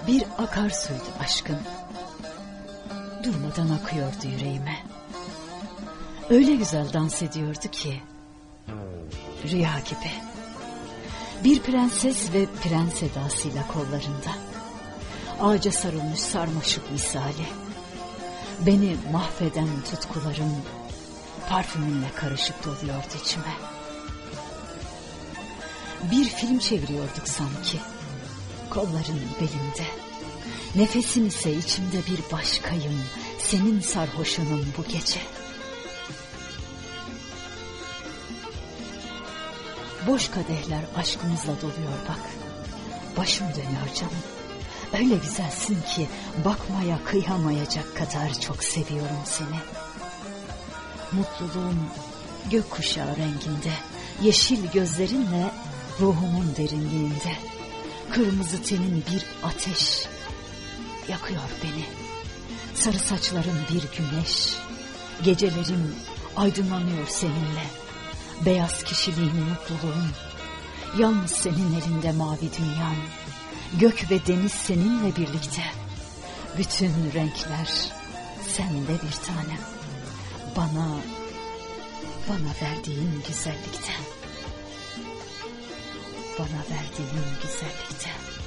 Bir akarsuydu aşkın, durmadan akıyordu yüreğime. Öyle güzel dans ediyordu ki, rüya gibi. Bir prenses ve prens edasıyla kollarında, ağaca sarılmış sarmaşık misali. Beni mahveden tutkularım parfümünle karışık doluyordu içime. Bir film çeviriyorduk sanki, kolların belimde. Nefesin ise içimde bir başkayım, senin sarhoşunum bu gece. Boş kadehler aşkımızla doluyor bak. Başım dönüyor canım. Öyle güzelsin ki bakmaya kıyamayacak kadar çok seviyorum seni. Mutluluğum gökkuşağı renginde, yeşil gözlerinle ruhumun derinliğinde. Kırmızı tenin bir ateş yakıyor beni. Sarı saçların bir güneş. Gecelerim aydınlanıyor seninle. Beyaz kişiliğin mutluluğun. Yalnız senin elinde mavi dünyam. Gök ve deniz seninle birlikte. Bütün renkler sende bir tanem. Bana verdiğin güzellikten. Bana verdiğin güzellikten.